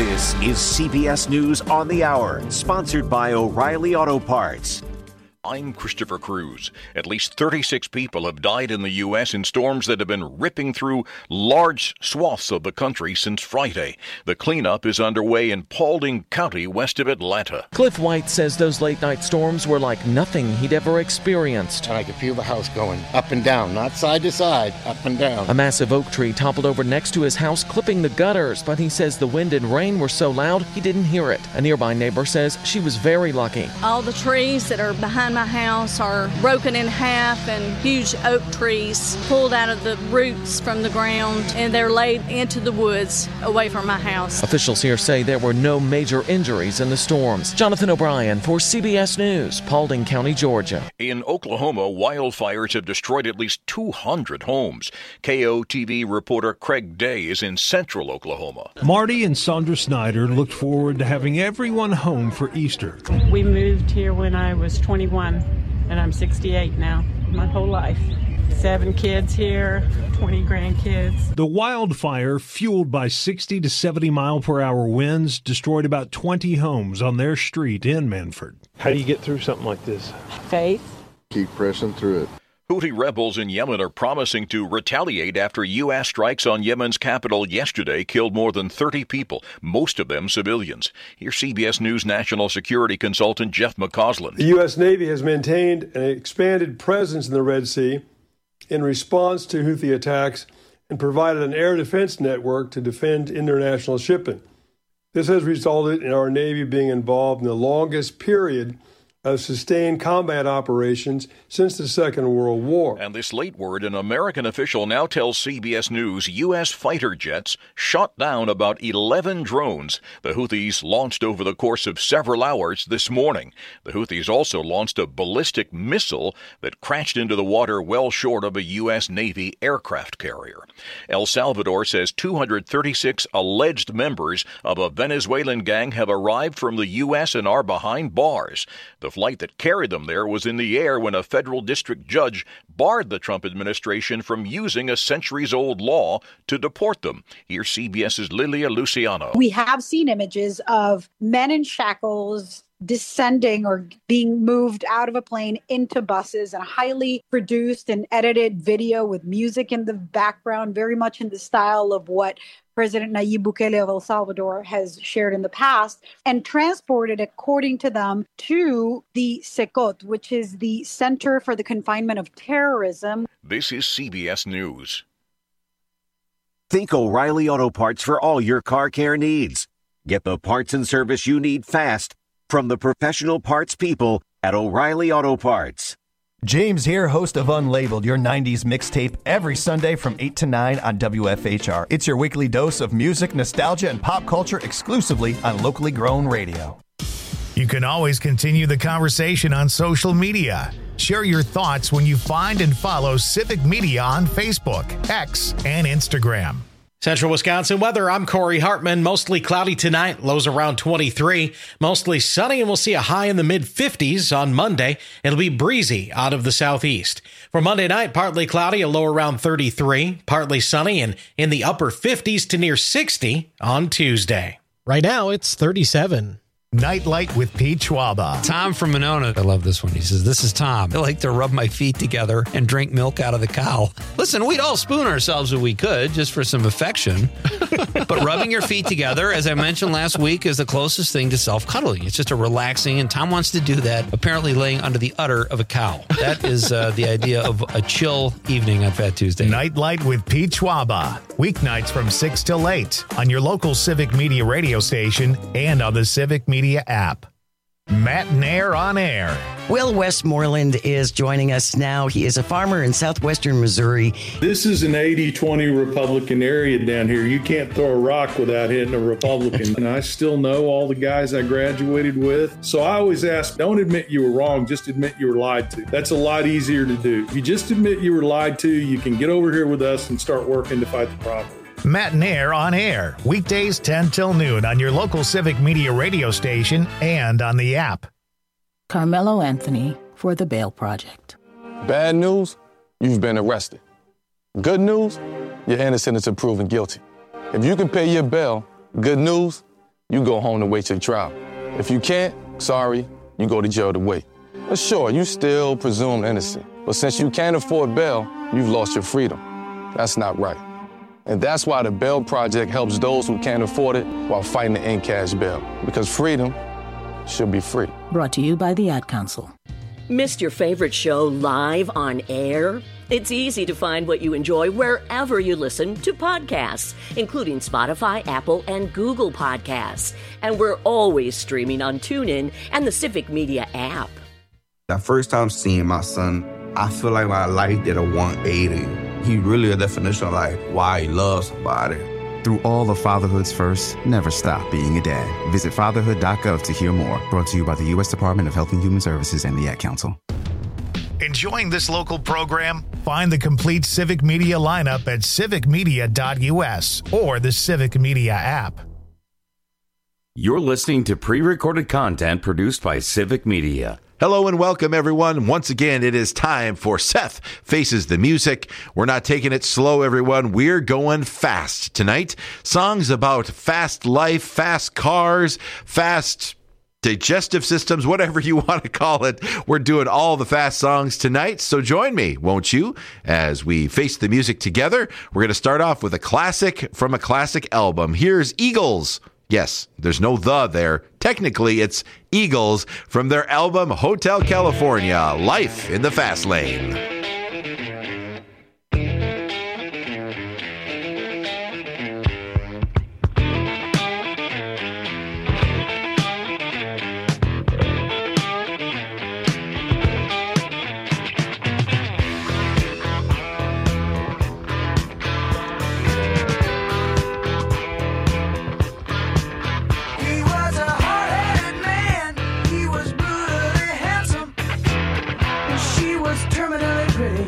This is CBS News on the Hour, sponsored by O'Reilly Auto Parts. I'm Christopher Cruz. At least 36 people have died in the U.S. in storms that have been ripping through large swaths of the country since Friday. The cleanup is underway in Paulding County, west of Atlanta. Cliff White says those late-night storms were like nothing he'd ever experienced. And I could feel the house going up and down, not side to side, up and down. A massive oak tree toppled over next to his house, clipping the gutters, but he says the wind and rain were so loud he didn't hear it. A nearby neighbor says she was very lucky. All the trees that are behind my house are broken in half, and huge oak trees pulled out of the roots from the ground, and they're laid into the woods away from my house. Officials here say there were no major injuries in the storms. Jonathan O'Brien for CBS News, Paulding County, Georgia. In Oklahoma, wildfires have destroyed at least 200 homes. KOTV reporter Craig Day is in central Oklahoma. Marty and Sandra Snyder looked forward to having everyone home for Easter. We moved here when I was 21, and I'm 68 now, my whole life. 7 kids here, 20 grandkids. The wildfire, fueled by 60 to 70 mile per hour winds, destroyed about 20 homes on their street in Manford. How do you get through something like this? Faith. Keep pressing through it. Houthi rebels in Yemen are promising to retaliate after U.S. strikes on Yemen's capital yesterday killed more than 30 people, most of them civilians. Here's CBS News national security consultant Jeff McCausland. The U.S. Navy has maintained an expanded presence in the Red Sea in response to Houthi attacks and provided an air defense network to defend international shipping. This has resulted in our Navy being involved in the longest period of sustained combat operations since the Second World War. And this late word, an American official now tells CBS News U.S. fighter jets shot down about 11 drones the Houthis launched over the course of several hours this morning. The Houthis also launched a ballistic missile that crashed into the water well short of a U.S. Navy aircraft carrier. El Salvador says 236 alleged members of a Venezuelan gang have arrived from the U.S. and are behind bars. The flight that carried them there was in the air when a federal district judge barred the Trump administration from using a centuries-old law to deport them. Here's CBS's Lilia Luciano. We have seen images of men in shackles descending or being moved out of a plane into buses, and a highly produced and edited video with music in the background, very much in the style of what President Nayib Bukele of El Salvador has shared in the past, and transported, according to them, to the CECOT, which is the Center for the Confinement of Terrorism. This is CBS News. Think O'Reilly Auto Parts for all your car care needs. Get the parts and service you need fast from the professional parts people at O'Reilly Auto Parts. James here, host of Unlabeled, your 90s mixtape, every Sunday from 8 to 9 on WFHR. It's your weekly dose of music, nostalgia, and pop culture exclusively on locally grown radio. You can always continue the conversation on social media. Share your thoughts when you find and follow Civic Media on Facebook, X, and Instagram. Central Wisconsin weather, I'm Corey Hartman. Mostly cloudy tonight, lows around 23. Mostly sunny, and we'll see a high in the mid-50s on Monday. It'll be breezy out of the southeast. For Monday night, partly cloudy, a low around 33. Partly sunny and in the upper 50s to near 60 on Tuesday. Right now, it's 37. Nightlight with Pete Schwaba. Tom from Monona. I love this one. He says, "This is Tom. I like to rub my feet together and drink milk out of the cow." Listen, we'd all spoon ourselves if we could, just for some affection. But rubbing your feet together, as I mentioned last week, is the closest thing to self-cuddling. It's just a relaxing, and Tom wants to do that, apparently laying under the udder of a cow. That is the idea of a chill evening on Fat Tuesday. Nightlight with Pete Schwaba. Weeknights from 6 till 8 on your local Civic Media radio station and on the Civic Media app. Matt Nair on air. Will Westmoreland is joining us now. He is a farmer in southwestern Missouri. This is an 80-20 Republican area down here. You can't throw a rock without hitting a Republican. And I still know all the guys I graduated with. So I always ask, don't admit you were wrong, just admit you were lied to. That's a lot easier to do. If you just admit you were lied to, you can get over here with us and start working to fight the problem. Matt Nair on air, weekdays 10 till noon on your local Civic Media radio station and on the app. Carmelo Anthony for the Bail Project. Bad news, you've been arrested. Good news, you're innocent until proven guilty. If you can pay your bail, good news, you go home to wait your trial. If you can't, sorry, you go to jail to wait. But sure, you still presumed innocent. But since you can't afford bail, you've lost your freedom. That's not right. And that's why the Bail Project helps those who can't afford it while fighting to end cash bail. Because freedom should be free. Brought to you by the Ad Council. Missed your favorite show live on air? It's easy to find what you enjoy wherever you listen to podcasts, including Spotify, Apple, and Google Podcasts. And we're always streaming on TuneIn and the Civic Media app. The first time seeing my son, I feel like my life did a 180. He really a definition of like why he loves somebody. Through all of fatherhood's first, never stop being a dad. Visit fatherhood.gov to hear more. Brought to you by the U.S. Department of Health and Human Services and the Ad Council. Enjoying this local program? Find the complete Civic Media lineup at civicmedia.us or the Civic Media app. You're listening to pre-recorded content produced by Civic Media. Hello and welcome, everyone. Once again, it is time for Seth Faces the Music. We're not taking it slow, everyone. We're going fast tonight. Songs about fast life, fast cars, fast digestive systems, whatever you want to call it. We're doing all the fast songs tonight. So join me, won't you, as we face the music together. We're going to start off with a classic from a classic album. Here's Eagles. Yes, there's no the there. Technically, it's Eagles from their album Hotel California, Life in the Fast Lane. Terminally pretty.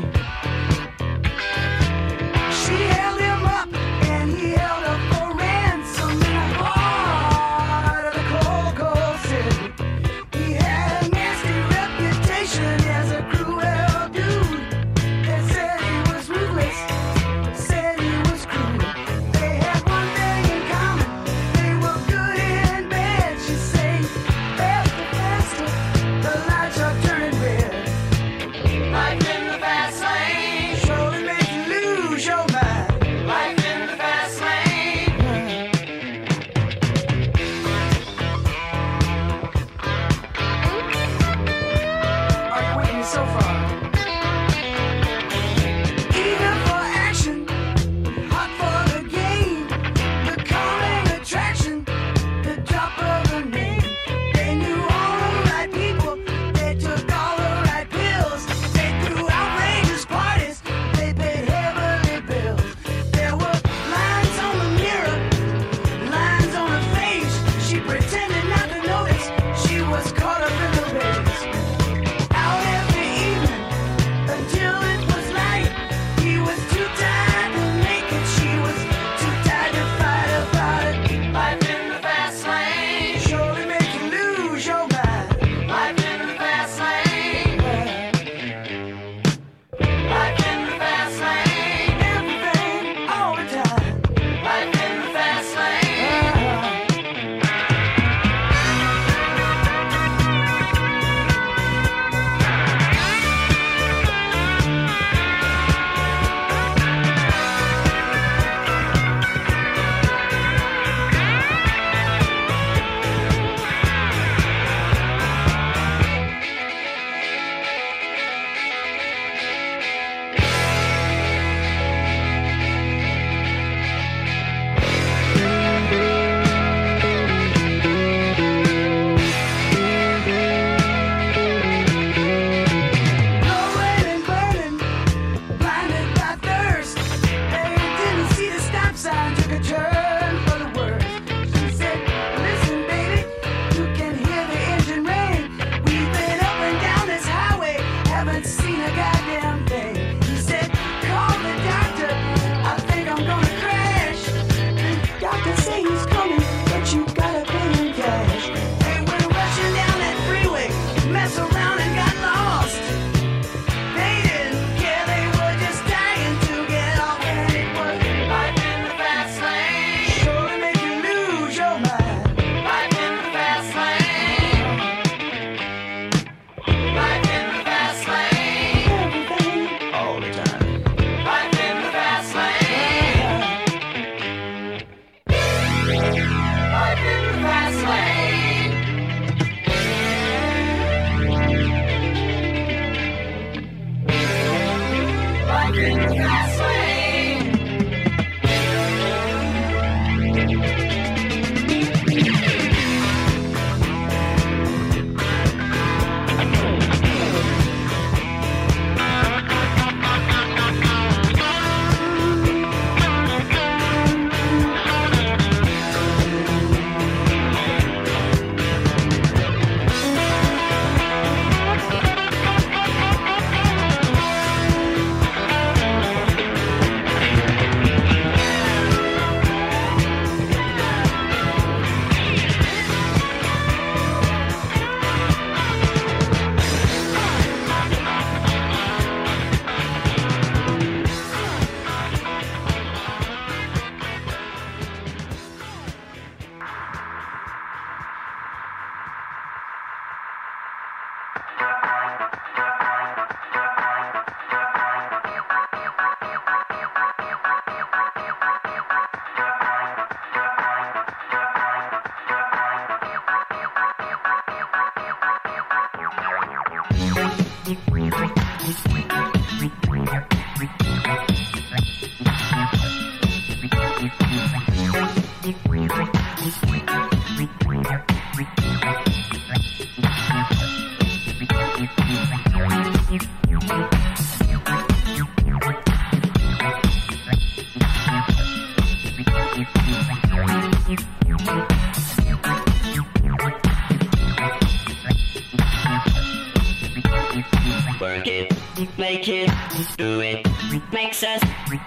Work it, make it, do it, makes us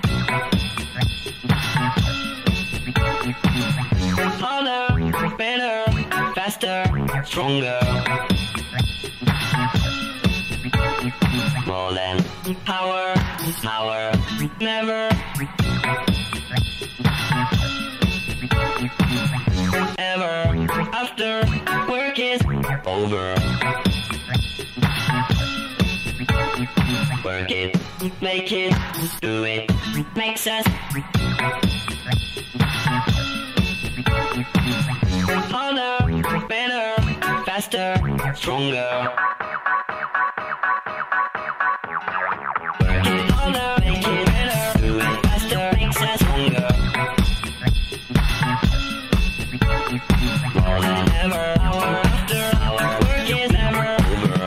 harder, better, faster, stronger. More than power, power, never ever after work is over. Work it, make it, do it, makes us harder, better, faster, stronger. Work it harder, make it better, do it faster, makes us stronger. More than ever, hour after hour, work is never over.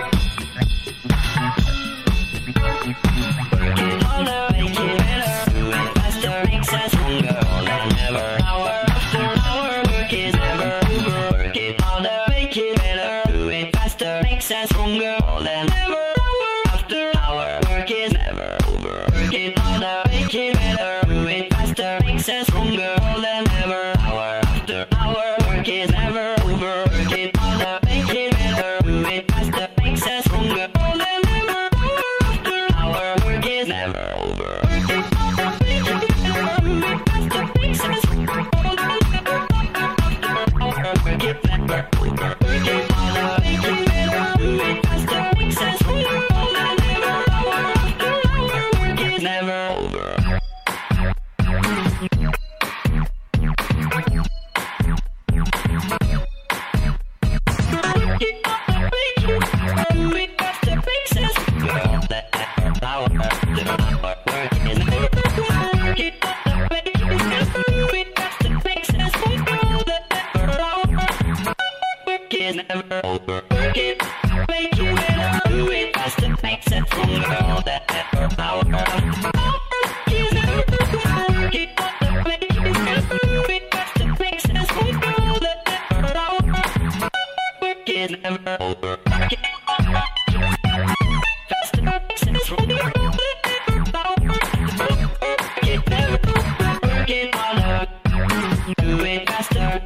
Work it harder, make it better, do it faster, makes us stronger. More than ever, hour after hour, work is never over. Work it harder, make it better, do it faster, makes us stronger. More than ever, hour after hour, work is never over. Work it harder, make it better, do it faster, makes us stronger. More than ever, hour after hour, work is never over. Work it harder, make it better, do it faster, makes us stronger. More than ever, hour after hour, work is never over. Work it harder, make it better, do it faster, makes us stronger. More than ever, hour, work it never over. Work it harder, make it better, do it faster, makes us stronger. More than ever, hour after hour, work is never over. Never over. Work it, make it better, do it faster, makes it stronger. All that ever power. Work is never over. Work it, make it better, do it faster, makes it stronger. All that ever power. Work is never over. Work it faster, makes it stronger. All that ever power. Work it never over. Work it harder, do it faster.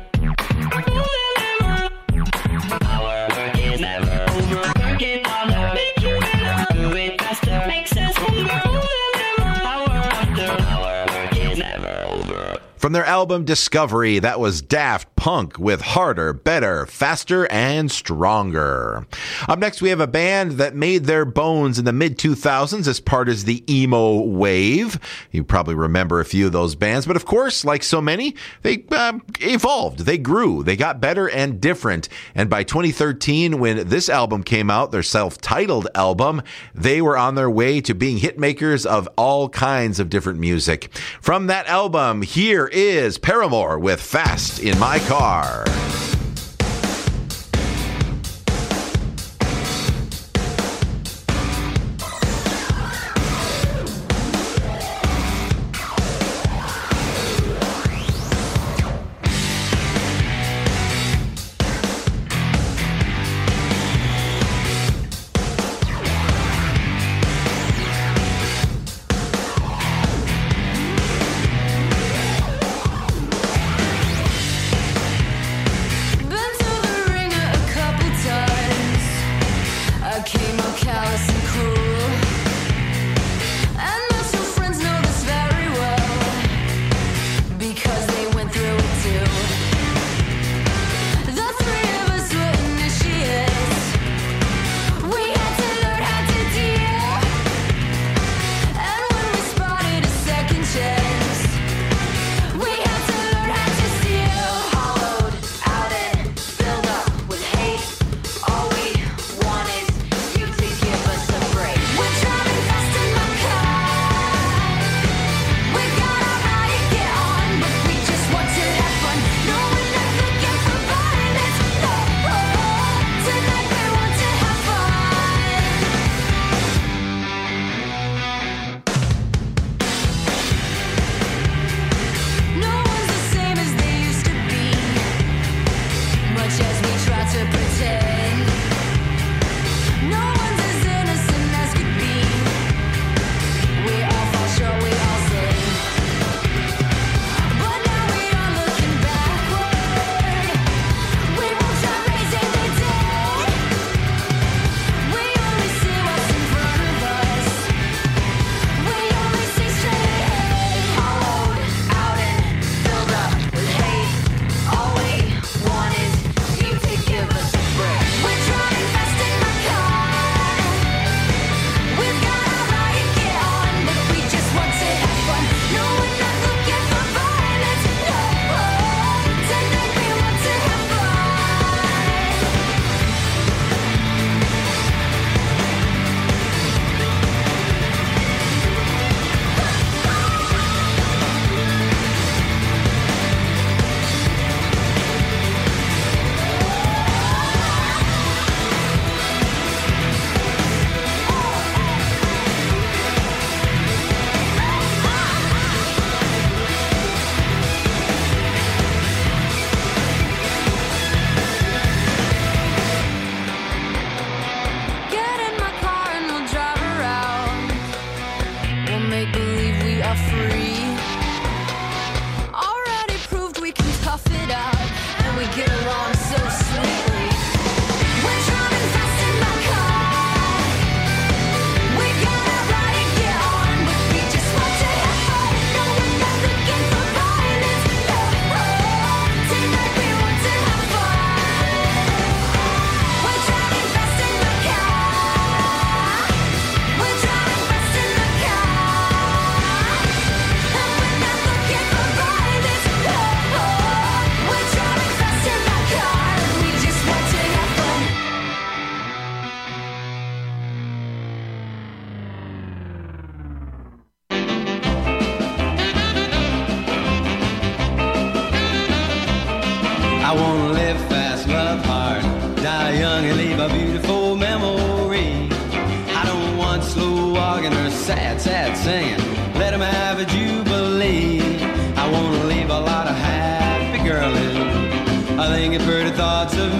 From their album Discovery, that was Daft punk with harder, better, faster, and stronger. Up next, we have a band that made their bones in the mid-2000s as part of the emo wave. You probably remember a few of those bands, but of course, like so many, they evolved, they grew, they got better and different. And by 2013, when this album came out, their self-titled album, they were on their way to being hit makers of all kinds of different music. From that album, here is Paramore with Fast in My Car. I wanna live fast, love hard, die young and leave a beautiful memory. I don't want slow walking or sad, sad singing. Let them have a jubilee. I wanna leave a lot of happy girlies, I think it's pretty thoughts of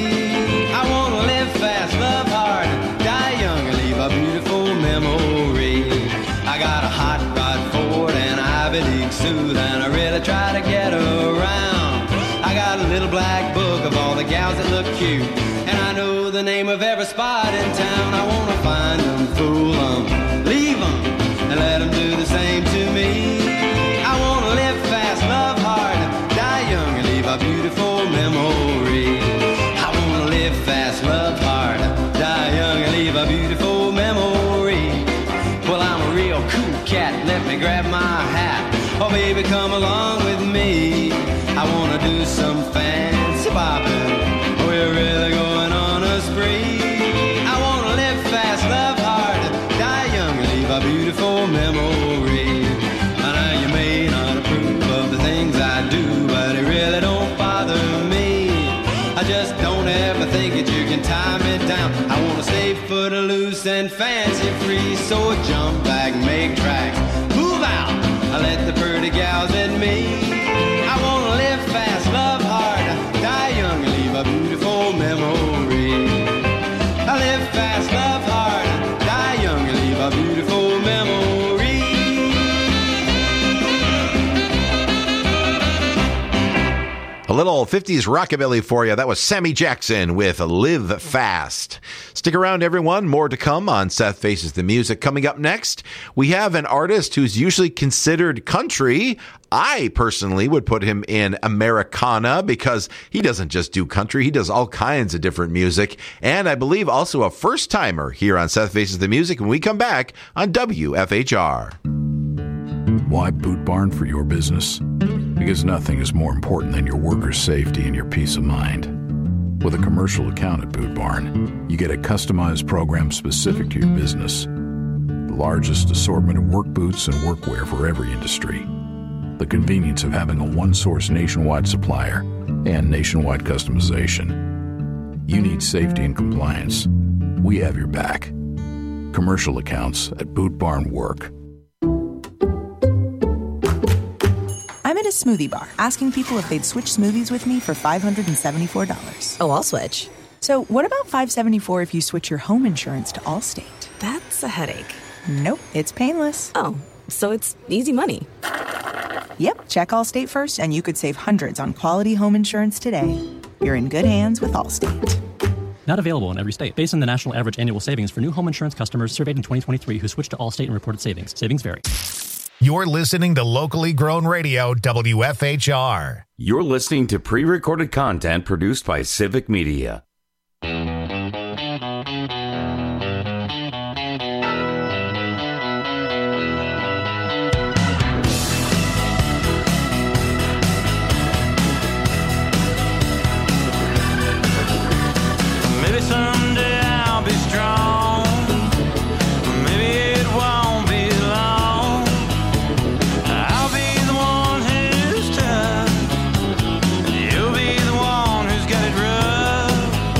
me. I wanna live fast, love hard, die young and leave a beautiful memory. I got a hot rod Ford and Ivy League suit, and I really try to get around. I got a little black book of all the gals that look cute, and I know the name of every spot in town. I wanna find them, fool them, leave them, and let them do the same to me. I wanna live fast, love hard, die young, and leave a beautiful do some fancy bopping. We're really going on a spree. I wanna live fast, love hard, die young, leave a beautiful memory. I know you may not approve of the things I do, but it really don't bother me. I just don't ever think that you can tie me down. I wanna stay foot-loose and fancy free. So jump back, make tracks, move out, I let the pretty gals in me. I wanna live fast, love hard, die young, leave a beautiful memory. I live fast, love hard, die young, leave a beautiful memory. A little 50s rockabilly for you. That was Sammy Jackson with Live Fast. Stick around, everyone. More to come on Seth Faces the Music. Coming up next, we have an artist who's usually considered country. I personally would put him in Americana because he doesn't just do country. He does all kinds of different music. And I believe also a first-timer here on Seth Faces the Music when we come back on WFHR. Why Boot Barn for your business? Because nothing is more important than your workers' safety and your peace of mind. With a commercial account at Boot Barn, you get a customized program specific to your business. The largest assortment of work boots and workwear for every industry. The convenience of having a one-source nationwide supplier and nationwide customization. You need safety and compliance. We have your back. Commercial accounts at Boot Barn Work. I'm at a smoothie bar asking people if they'd switch smoothies with me for $574. Oh, I'll switch. So what about $574 if you switch your home insurance to Allstate? That's a headache. Nope, it's painless. Oh, so it's easy money. Yep, check Allstate first and you could save hundreds on quality home insurance today. You're in good hands with Allstate. Not available in every state. Based on the national average annual savings for new home insurance customers surveyed in 2023 who switched to Allstate and reported savings. Savings vary. You're listening to locally grown radio, WFHR. You're listening to pre-recorded content produced by Civic Media. Maybe someday I'll be strong. Maybe it won't be long. I'll be the one who's tough. You'll be the one who's got it rough.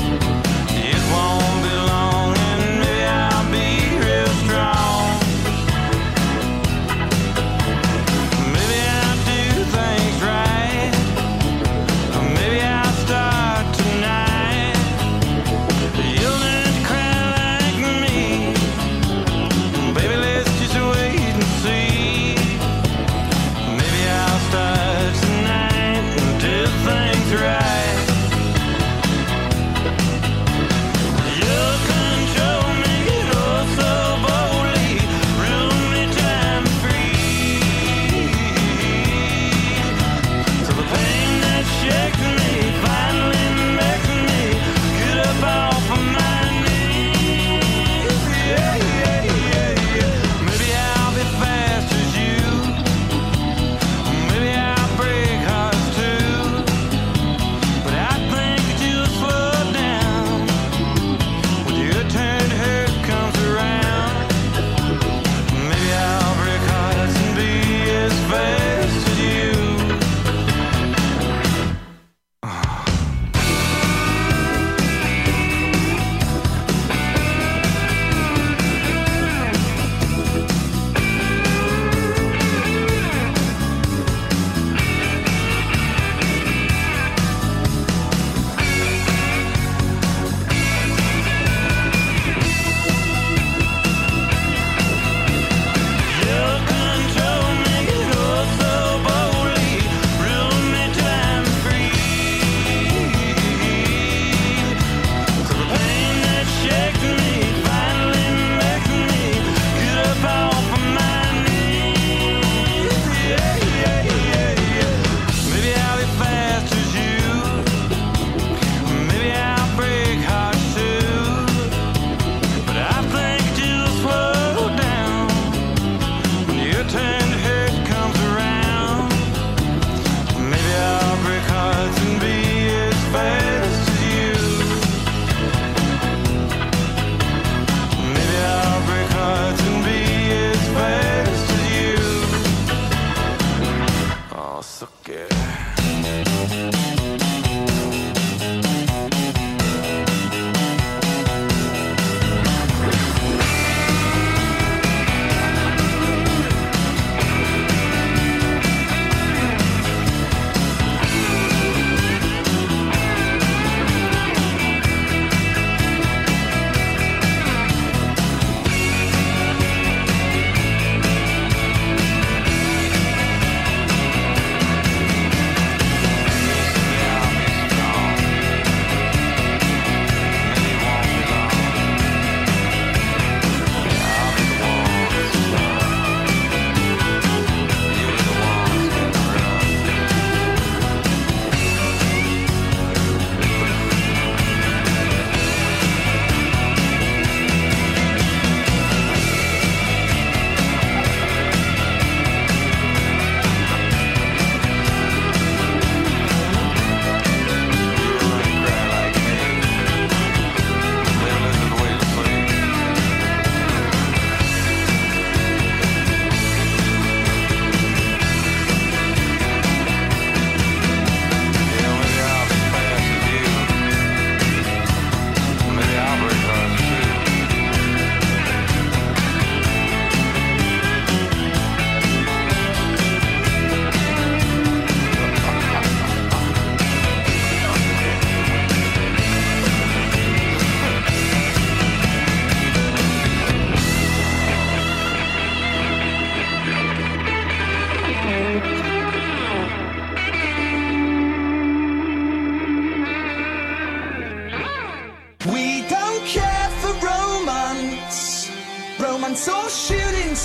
romance or shooting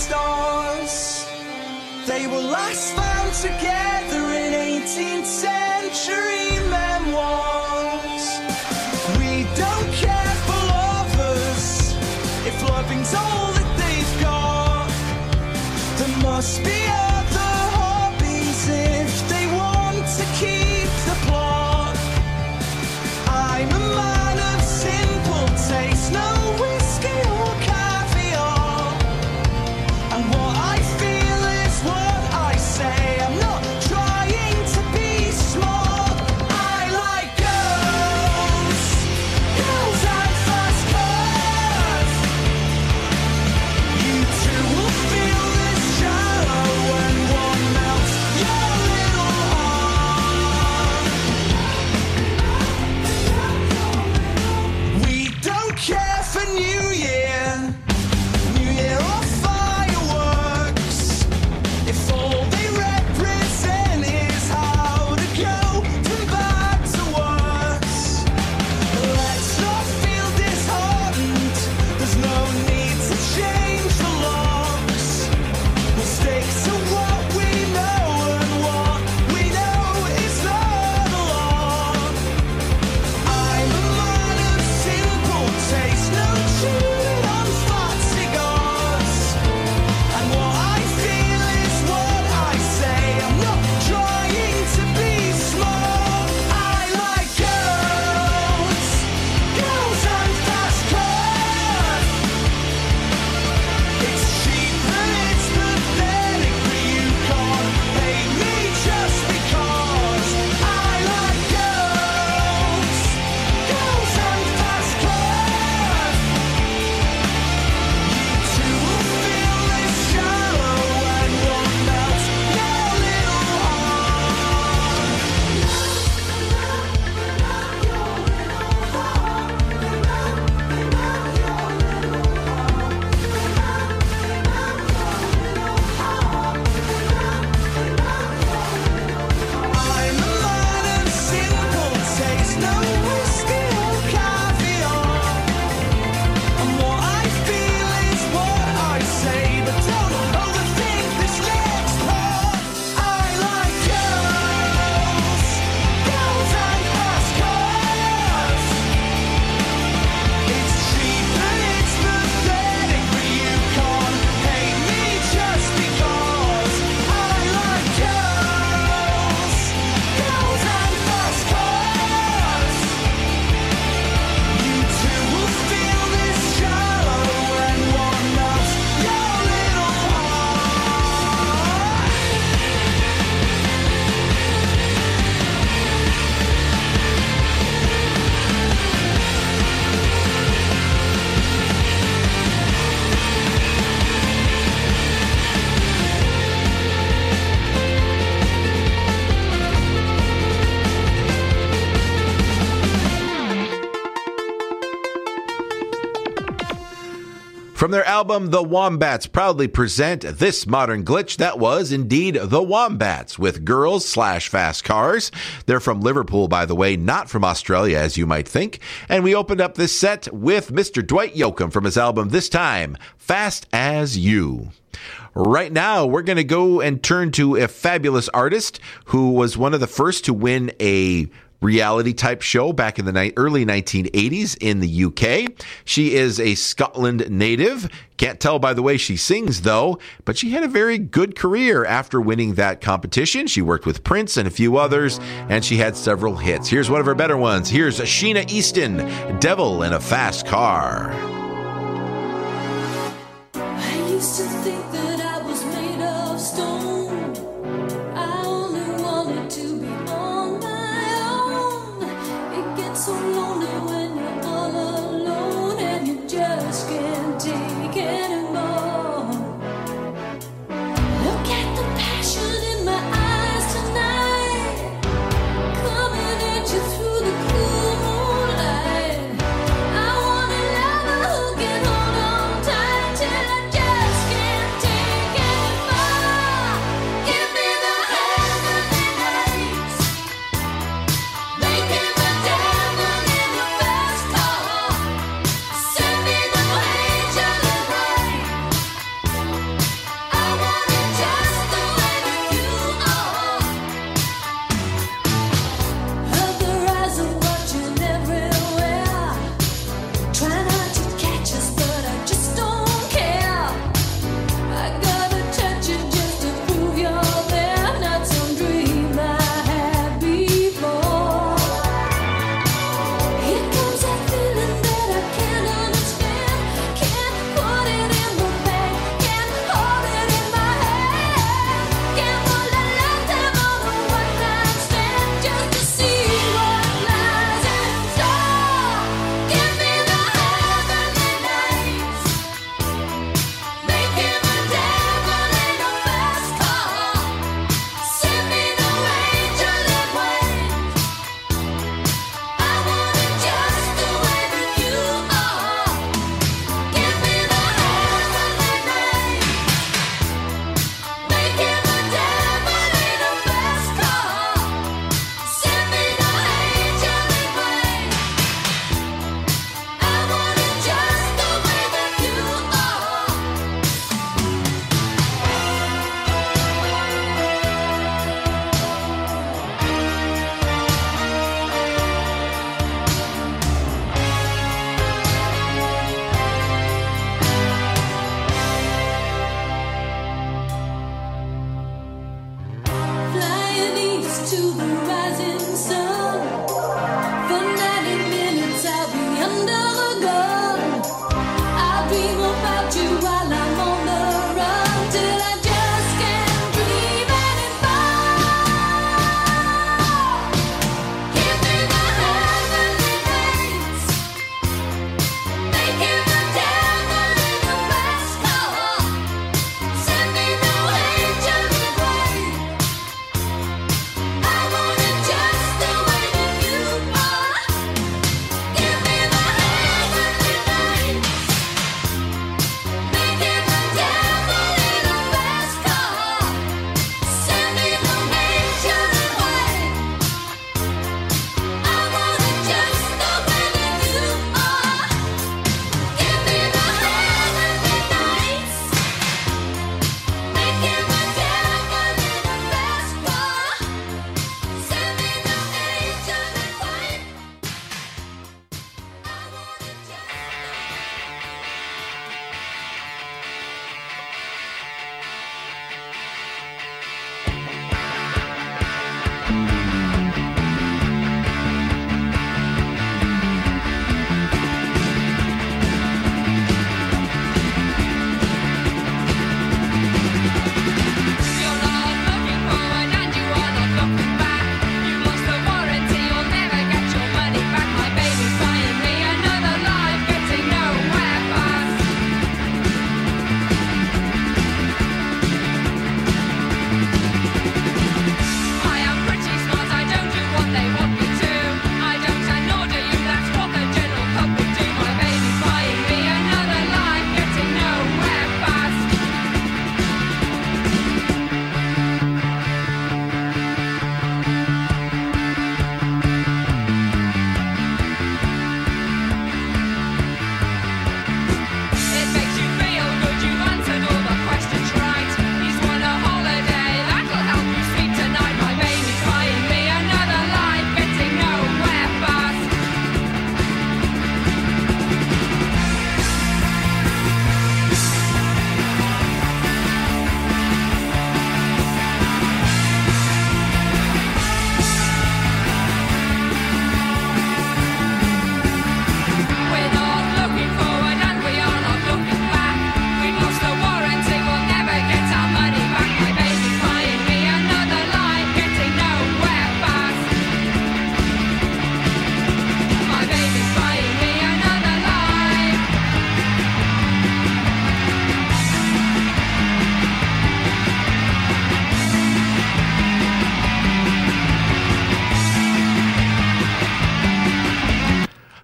stars. They were last found together in 18th century memoirs. We don't care for lovers if loving's all that they've got. There must be other hobbies if they want to keep the plot. I'm a man of simple taste, no whiskey or caviar. And what I feel is what I say. I'm not trying From their album, The Wombats proudly present this modern glitch that was indeed The Wombats with Girls/Fast Cars. They're from Liverpool, by the way, not from Australia, as you might think. And we opened up this set with Mr. Dwight Yoakam from his album, this time, Fast as You. Right now, we're going to go and turn to a fabulous artist who was one of the first to win a reality type show back in the early 1980s in the UK. She is a Scotland native. Can't tell by the way she sings, though, but she had a very good career after winning that competition. She worked with Prince and a few others, and she had several hits. Here's one of her better ones. Here's Sheena Easton, Devil in a Fast Car. I used to think that I was made of stone. I only wanted to be on my own. It gets so lonely when you're all alone and you just can't take anymore. Look at the passion in my eyes tonight, coming at you through the cool moonlight. I wanna love her.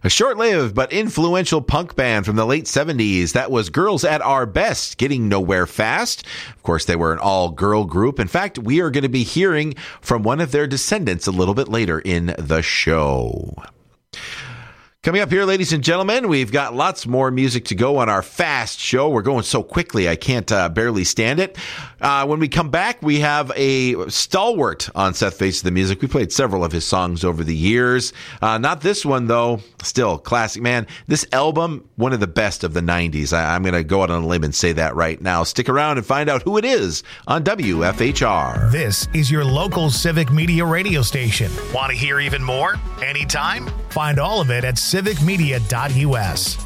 A short-lived but influential punk band from the late 70s. That was Girls at Our Best, getting nowhere fast. Of course, they were an all-girl group. In fact, we are going to be hearing from one of their descendants a little bit later in the show. Coming up here, ladies and gentlemen, we've got lots more music to go on our fast show. We're going so quickly, I can't barely stand it. When we come back, we have a stalwart on Seth Faces the Music. We played several of his songs over the years. Not this one, though. Still classic, man. This album, one of the best of the 90s. I'm going to go out on a limb and say that right now. Stick around and find out who it is on WFHR. This is your local Civic Media radio station. Want to hear even more? Anytime? Find all of it at civicmedia.us.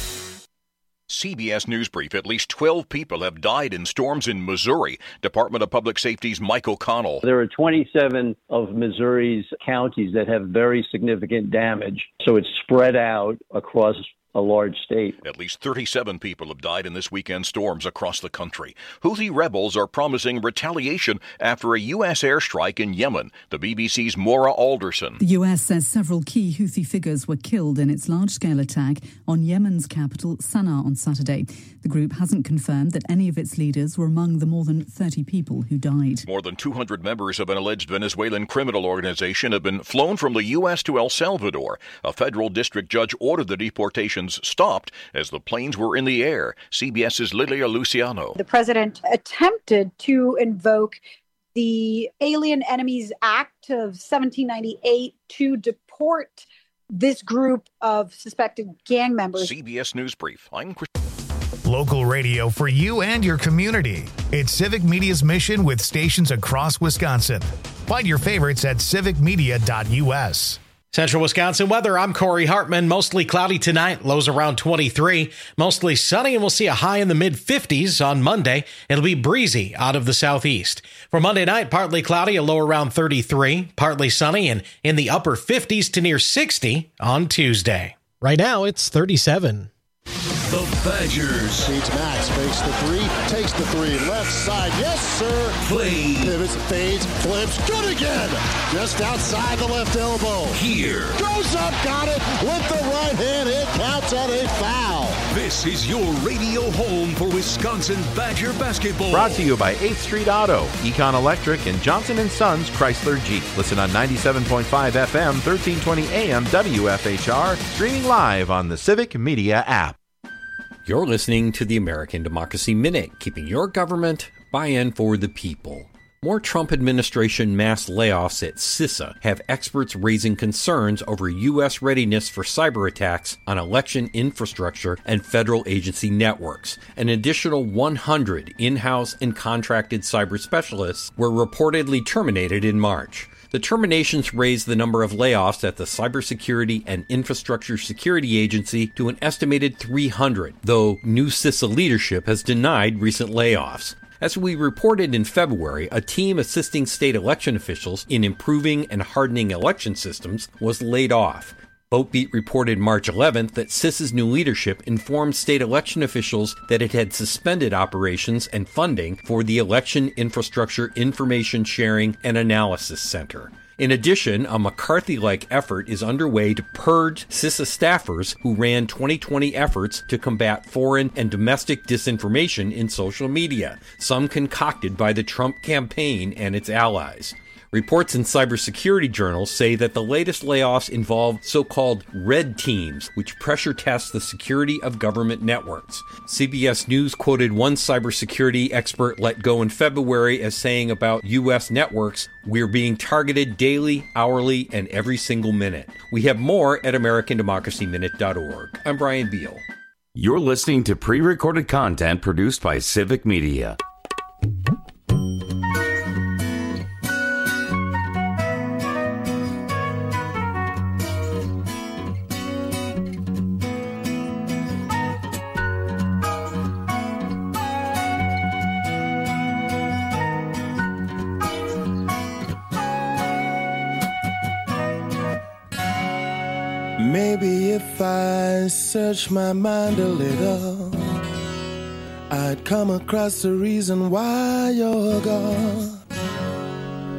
CBS News Brief. At least 12 people have died in storms in Missouri. Department of Public Safety's Mike O'Connell. There are 27 of Missouri's counties that have very significant damage, so it's spread out across a large state. At least 37 people have died in this weekend's storms across the country. Houthi rebels are promising retaliation after a U.S. airstrike in Yemen. The BBC's Maura Alderson. The U.S. says several key Houthi figures were killed in its large-scale attack on Yemen's capital, Sana'a, on Saturday. The group hasn't confirmed that any of its leaders were among the more than 30 people who died. More than 200 members of an alleged Venezuelan criminal organization have been flown from the U.S. to El Salvador. A federal district judge ordered the deportation stopped as the planes were in the air. CBS's Lilia Luciano. The president attempted to invoke the Alien Enemies Act of 1798 to deport this group of suspected gang members. CBS News Brief. I'm Chris. Local radio for you and your community. It's Civic Media's mission with stations across Wisconsin. Find your favorites at civicmedia.us. Central Wisconsin weather. I'm Corey Hartman. Mostly cloudy tonight. Lows around 23. Mostly sunny, and we'll see a high in the mid-50s on Monday. It'll be breezy out of the southeast. For Monday night, partly cloudy, a low around 33. Partly sunny, and in the upper 50s to near 60 on Tuesday. Right now, it's 37. The Badgers. Feeds Max, fakes the three, takes the three, left side, yes sir. Play. Pivots, fades, flips, good again. Just outside the left elbow. Here. Goes up, got it, with the right hand, it counts on a foul. This is your radio home for Wisconsin Badger basketball. Brought to you by 8th Street Auto, Econ Electric, and Johnson & Sons Chrysler Jeep. Listen on 97.5 FM, 1320 AM, WFHR, streaming live on the Civic Media app. You're listening to the American Democracy Minute, keeping your government buy-in for the people. More Trump administration mass layoffs at CISA have experts raising concerns over U.S. readiness for cyber attacks on election infrastructure and federal agency networks. An additional 100 in-house and contracted cyber specialists were reportedly terminated in March. The terminations raised the number of layoffs at the Cybersecurity and Infrastructure Security Agency to an estimated 300, though new CISA leadership has denied recent layoffs. As we reported in February, a team assisting state election officials in improving and hardening election systems was laid off. VoteBeat reported March 11th that CISA's new leadership informed state election officials that it had suspended operations and funding for the Election Infrastructure Information Sharing and Analysis Center. In addition, a McCarthy-like effort is underway to purge CISA staffers who ran 2020 efforts to combat foreign and domestic disinformation in social media, some concocted by the Trump campaign and its allies. Reports in cybersecurity journals say that the latest layoffs involve so-called red teams, which pressure test the security of government networks. CBS News quoted one cybersecurity expert let go in February as saying about U.S. networks, "We're being targeted daily, hourly, and every single minute." We have more at AmericanDemocracyMinute.org. I'm Brian Beal. You're listening to pre-recorded content produced by Civic Media. Maybe if I search my mind a little, I'd come across the reason why you're gone.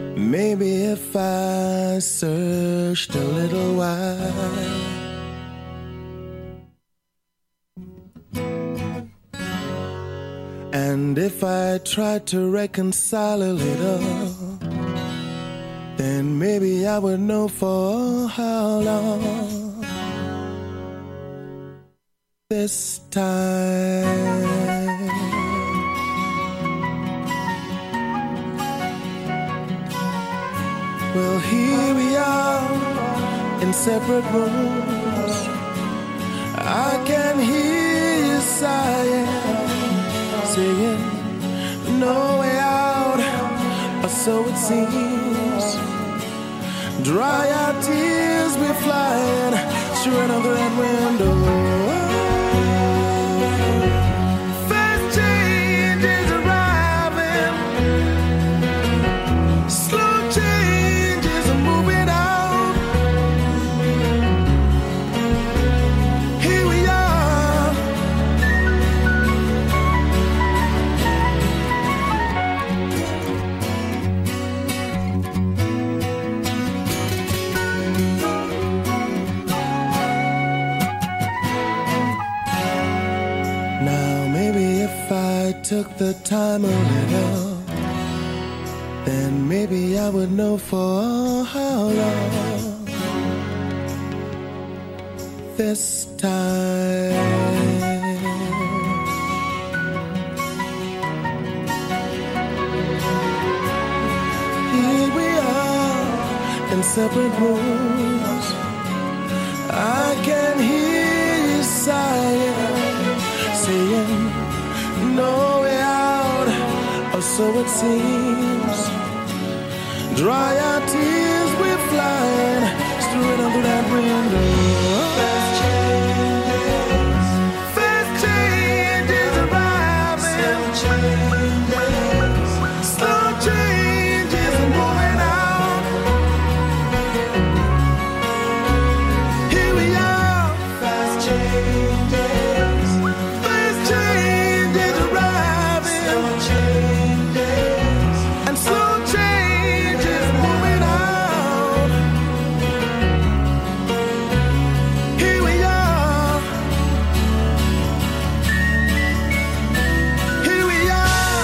Maybe if I searched a little while, if I tried to reconcile a little, then maybe I would know for how long. This time, well, here we are in separate rooms. I can hear you sighing, saying no way out, or so it seems. Dry our tears, we're flying straight out that window. First change is arriving, slow changes are moving out. Here we are. Now maybe if I took the time a little, then maybe I would know for how long. This time, here we are in separate rooms. I can hear you sighing, saying no way out, or so it seems. Dry our tears, we're flying straight under that window. Fast changes arriving, slow changes are moving out. Here we are. Fast changes arriving, and slow changes moving out. Here we are. Here we are.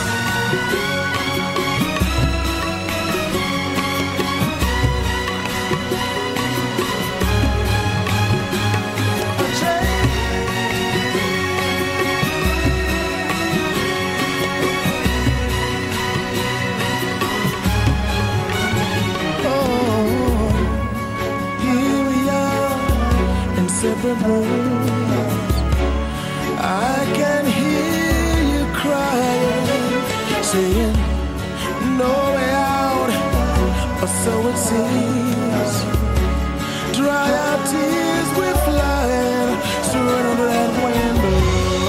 Here we are in separate rooms. I can hear you crying, saying no way out, or so it seems. Dry our tears, we're flying straight under that window.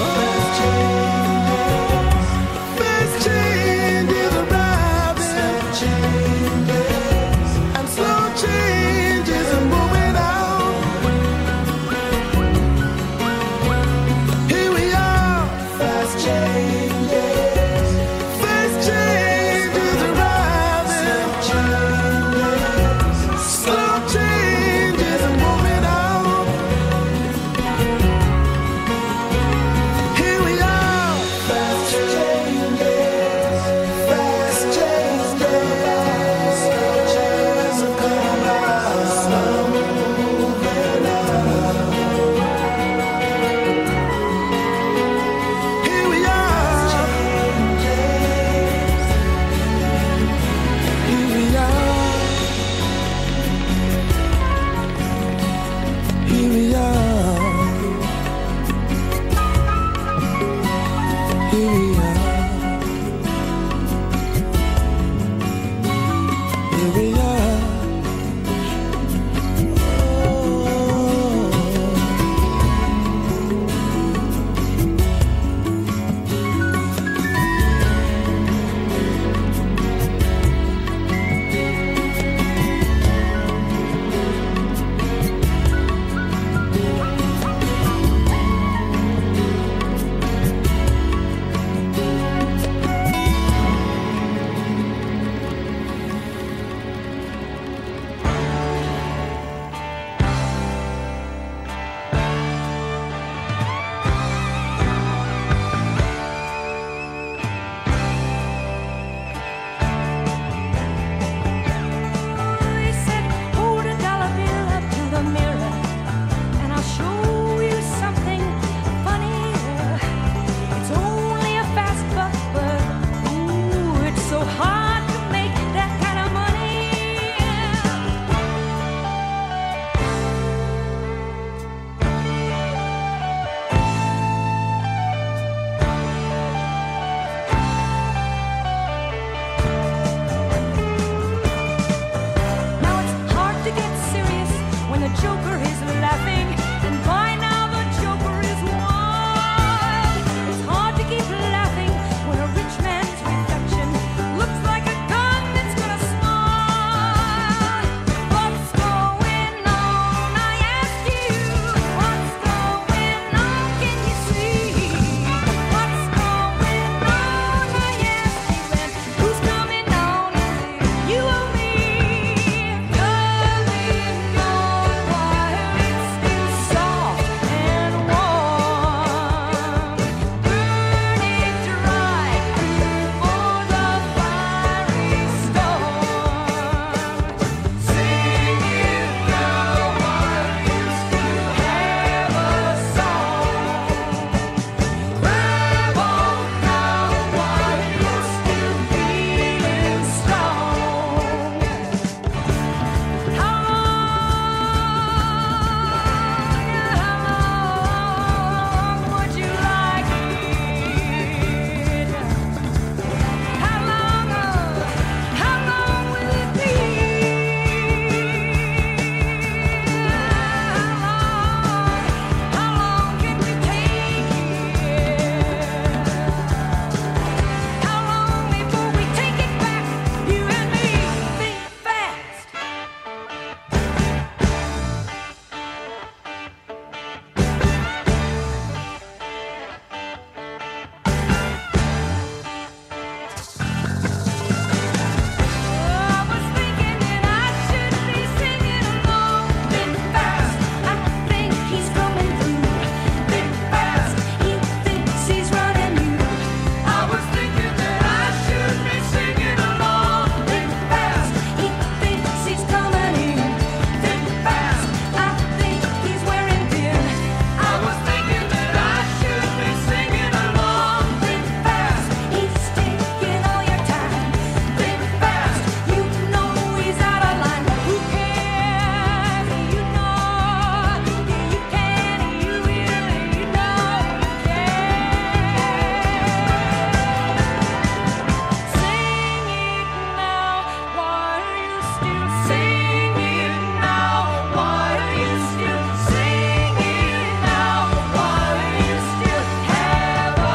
Fast changes arriving, and slow changes are moving out. Here we are. Fast changes arriving, slow changes are moving out. the Joker is laughing, and by now the Joker is wild. It's hard to keep laughing when a rich man's reflection looks like a gun that's gonna smile. What's going on? I ask you. What's going on? Can you see? What's going on? I ask you. And who's coming on? Is it you or me? Coming on while it's still soft and warm, burning dry before the fiery storm. Sing it now while you still have a song. Grab on now while you're still feeling strong. How long would you like it? How long will it be? How long can we take it? How long before we take it back? You and me, think fast. I was thinking that I should be singing along. Think fast, I think he's coming through. Think fast, he thinks he's running you. I was thinking that I should be singing along. Think fast, he thinks he's coming in. Think fast, I think he's wearing thin. I was thinking that I should be singing along. Think fast, he's taking all your time. Think fast, you know he's out of line. Who cares? You know, you can, you really know you can. Sing it now, why are you still sing it now? Why are you still sing it now? Why are you still have a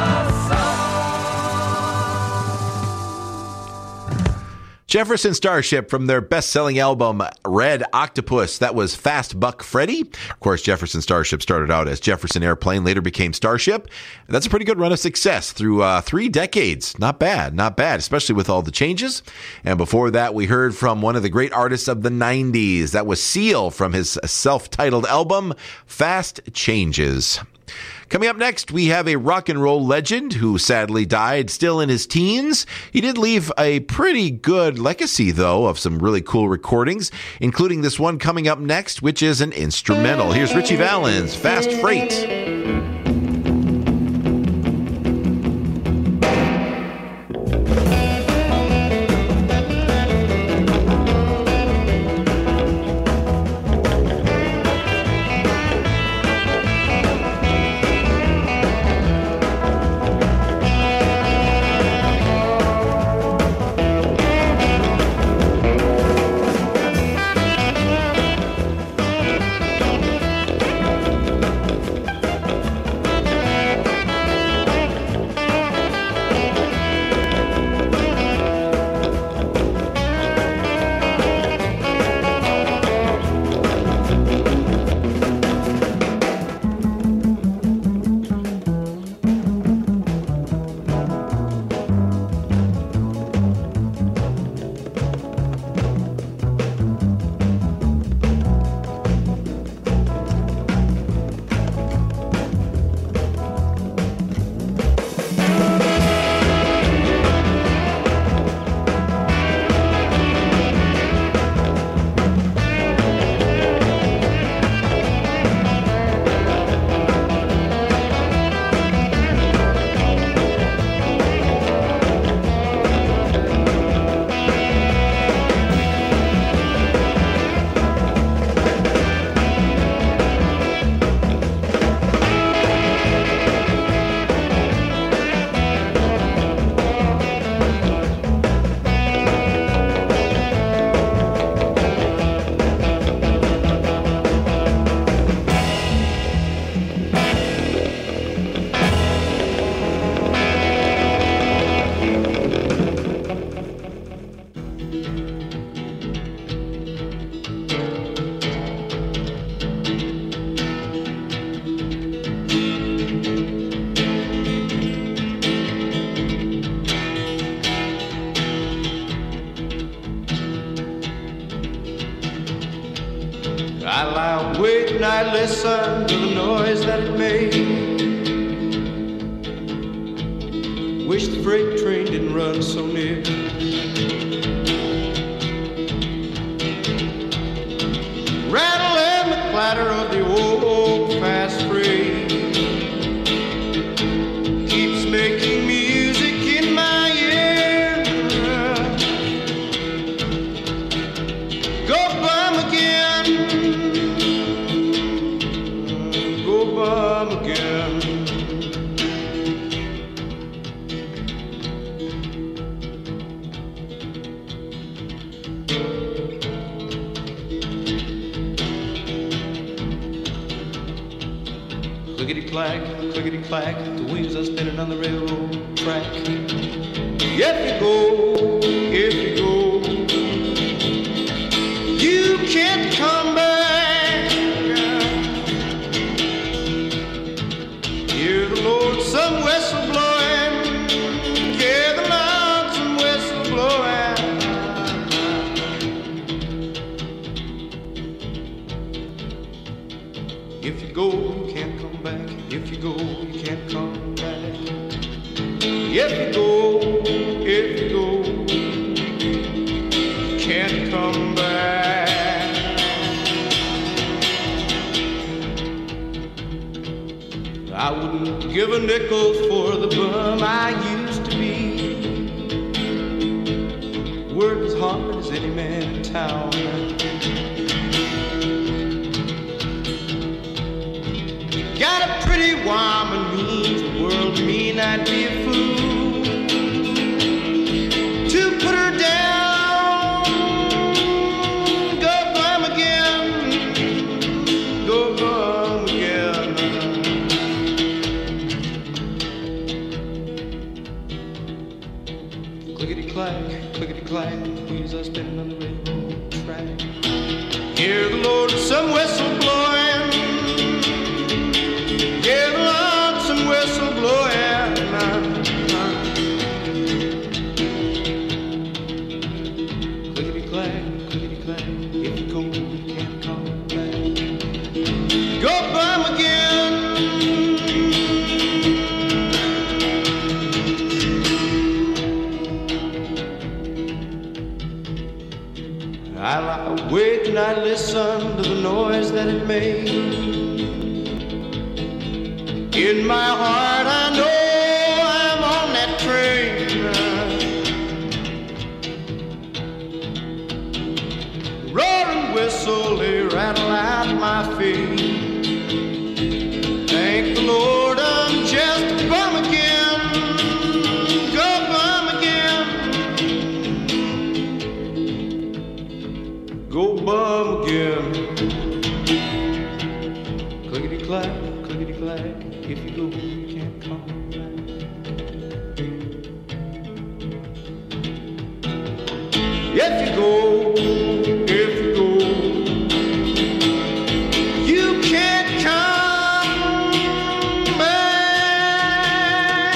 song? Jefferson Starship from their best-selling album Red Octopus. That was Fast Buck Freddy. Of course, Jefferson Starship started out as Jefferson Airplane, later became Starship. And that's a pretty good run of success through 3 decades. Not bad, especially with all the changes. And before that, we heard from one of the great artists of the 90s. That was Seal from his self-titled album, Fast Changes. Coming up next, we have a rock and roll legend who sadly died still in his teens. He did leave a pretty good legacy, though, of some really cool recordings, including this one coming up next, which is an instrumental. Here's Ritchie Valens, Fast Freight. I lie awake and I listen to the noise that it made. Wish the freight train didn't run so near. Rattle and the clatter of the old fast freight keeps making music in my ear. Go bum again, go bum again. Clickety-clack, the wheels are spinning on the railroad track. If you go, you can't come back. Hear the lonesome whistle blowing, hear the lonesome whistle blowing. If you go, you can't come back. If you go, you can't come back. If you go, you can't come back. I wouldn't give a nickel for the bum I used to be. Worked as hard as any man in town. Got a pretty woman, means the world to me, and I'd be a fool to put her down. Go bum again, go bum again. Clickety-clack, wheels are spinning on the railroad track. Hear the lonesome whistle blowing. Yeah, the lonesome whistle blowing. Clickety-clack, if you go, you can't come back. Go bum again. I lie awake and I listen to the noise that it made. In my heart I know I'm on that train. Roaring whistle, they rattle out my feet. Thank the Lord I'm just a bum again. Go bum again. Go bum again. Clickety-clack, clickety-clack. If you go, you can't come back. If you go, you can't come back.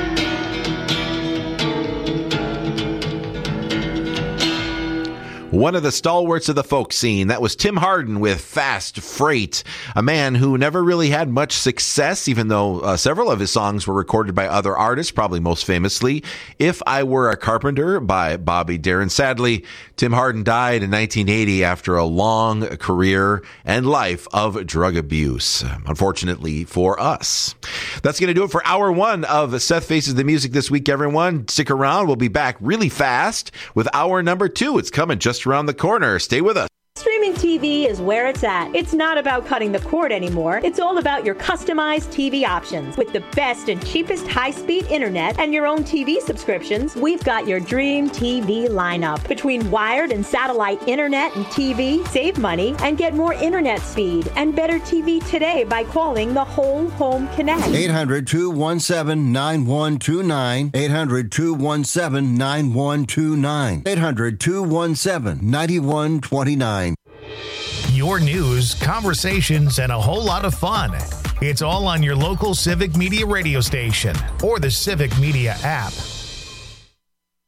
One of the stalwarts of the folk scene, that was Tim Hardin with Fast Freight, a man who never really had much success, even though several of his songs were recorded by other artists, probably most famously If I Were a Carpenter by Bobby Darin. Sadly, Tim Hardin died in 1980 after a long career and life of drug abuse, unfortunately for us. That's going to do it for hour one of Seth Faces the Music this week, everyone. Stick around. We'll be back really fast with hour number 2. It's coming just around the corner. Stay with us. Streaming TV is where it's at. It's not about cutting the cord anymore. It's all about your customized TV options. With the best and cheapest high-speed internet and your own TV subscriptions, we've got your dream TV lineup. Between wired and satellite internet and TV, save money and get more internet speed and better TV today by calling the Whole Home Connect. 800-217-9129. 800-217-9129. 800-217-9129. Your news, conversations, and a whole lot of fun. It's all on your local Civic Media radio station or the Civic Media app. This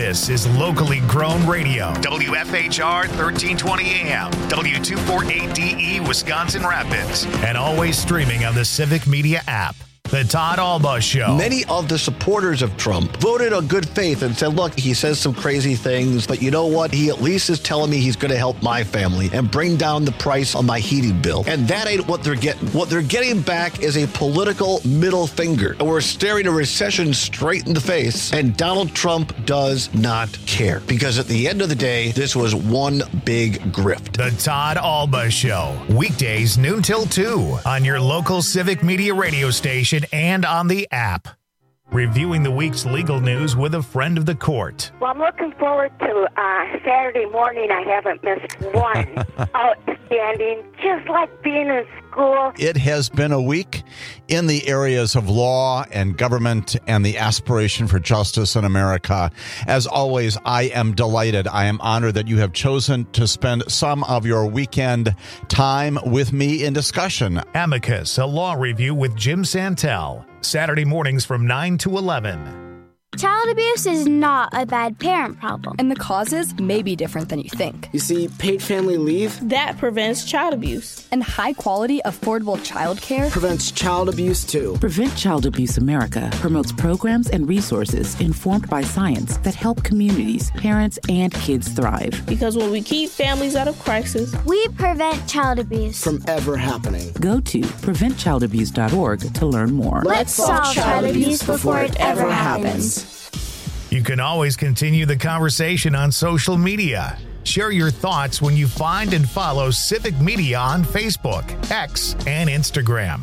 This is locally grown radio. WFHR 1320 AM, W248DE Wisconsin Rapids, and always streaming on the Civic Media app. The Todd Alba Show. Many of the supporters of Trump voted on good faith and said, look, he says some crazy things, but you know what? He at least is telling me he's going to help my family and bring down the price on my heating bill. And that ain't what they're getting. What they're getting back is a political middle finger. And we're staring a recession straight in the face, and Donald Trump does not care. Because at the end of the day, this was one big grift. The Todd Alba Show. Weekdays noon till 2 on your local Civic Media radio station and on the app. Reviewing the week's legal news with a friend of the court. Well, I'm looking forward to Saturday morning. I haven't missed one. Outstanding. Just like being in school. It has been a week in the areas of law and government and the aspiration for justice in America. As always, I am delighted. I am honored that you have chosen to spend some of your weekend time with me in discussion. Amicus, a law review with Jim Santel. Saturday mornings from 9 to 11. Child abuse is not a bad parent problem. And the causes may be different than you think. You see, paid family leave that prevents child abuse. And high-quality, affordable child care prevents child abuse, too. Prevent Child Abuse America promotes programs and resources informed by science that help communities, parents, and kids thrive. Because when we keep families out of crisis, we prevent child abuse from ever happening. Go to preventchildabuse.org to learn more. Let's solve child abuse before it ever happens. You can always continue the conversation on social media. Share your thoughts when you find and follow Civic Media on Facebook, X, and Instagram.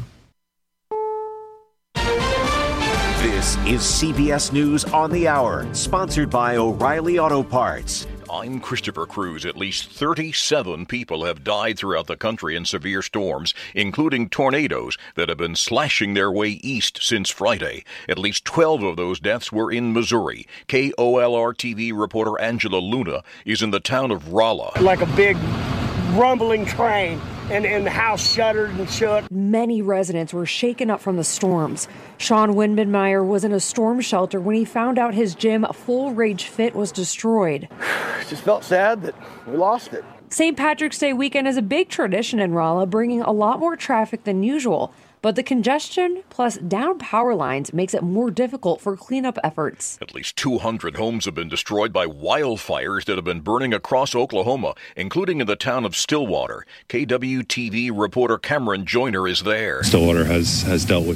This is CBS News on the Hour, sponsored by O'Reilly Auto Parts. I'm Christopher Cruz. At least 37 people have died throughout the country in severe storms, including tornadoes that have been slashing their way east since Friday. At least 12 of those deaths were in Missouri. KOLR-TV reporter Angela Luna is in the town of Rolla. Like a big rumbling train, and the house shuddered and shook. Many residents were shaken up from the storms. Sean Windbenmeyer was in a storm shelter when he found out his gym, Full Rage Fit, was destroyed. Just felt sad that we lost it. St. Patrick's Day weekend is a big tradition in Rolla, bringing a lot more traffic than usual. But the congestion plus down power lines makes it more difficult for cleanup efforts. At least 200 homes have been destroyed by wildfires that have been burning across Oklahoma, including in the town of Stillwater. KWTV reporter Cameron Joyner is there. Stillwater has dealt with